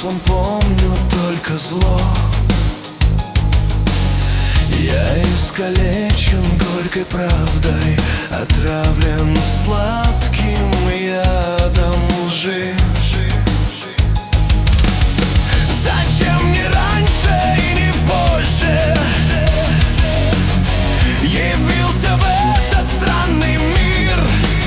прошлом помню только зло. Я искалечен горькой правдой, отравлен сладким ядом лжи. Зачем не раньше и не позже явился в этот странный мир?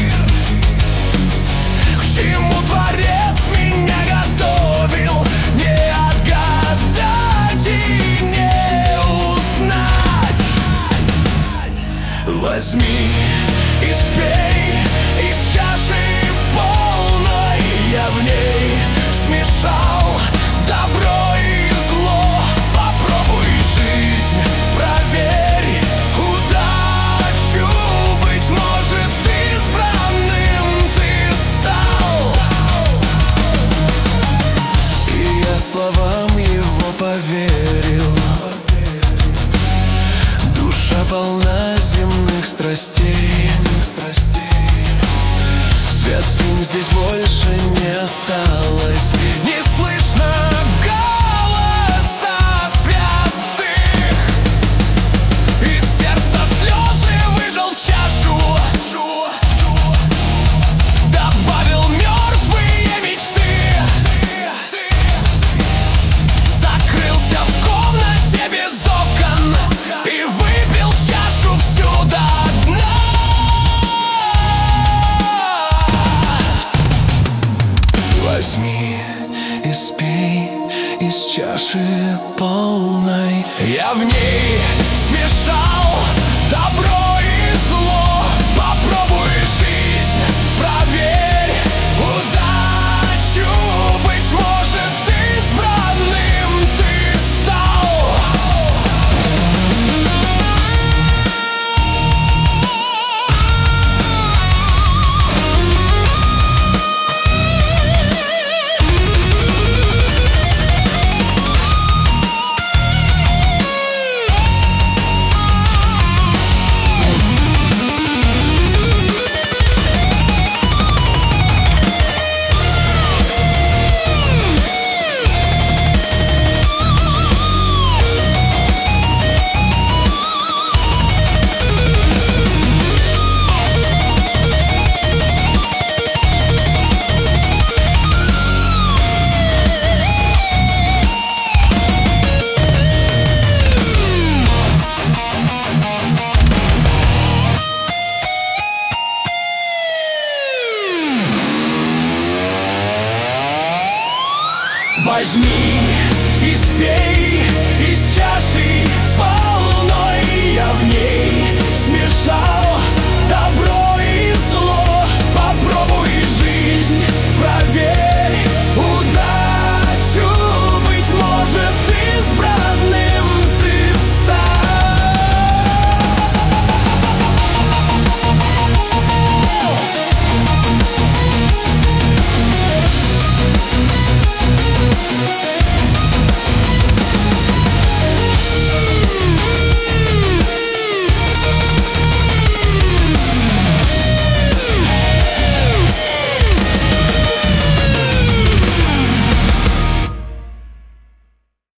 К чему Творец меня готовил, не отгадать и не узнать. Возьми и спей из чаши полной, я в ней смешал добро и зло. Попробуй жизнь, проверь удачу, быть может, избранным ты стал. И я словам его поверил. Душа полна земных страстей, святым здесь больше не осталось. Не слышно голоса святых. Из сердца слезы выжал в чашу, добавил мертвые мечты. Закрылся в комнате без окон и выпил чашу всю до дна. Возьми и спей из чаши полной, я в ней смешал добро и зло. Попробуй жизнь, проверь удачу, быть может, избранным ты стал. Возьми и спей из чаши